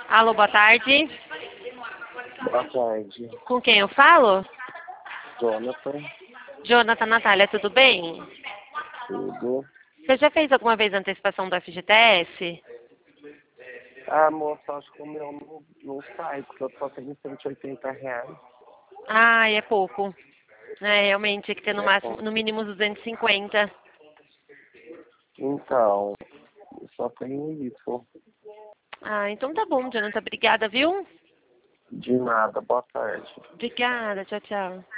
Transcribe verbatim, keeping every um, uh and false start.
Alô, boa tarde. Boa tarde, Com quem eu falo? Jonathan. Jonathan, Natália, tudo bem? Tudo. Você já fez alguma vez a antecipação do F G T S? Ah, moça, acho que o meu não, não sai, porque eu só tenho cento e oitenta reais. Ah, é pouco. É, realmente, tinha que ter no, É máximo, bom. no mínimo uns duzentos e cinquenta. Então, eu só tenho isso. Ah, então tá bom, Jonathan. Obrigada, viu? De nada, boa tarde. Obrigada, tchau, tchau.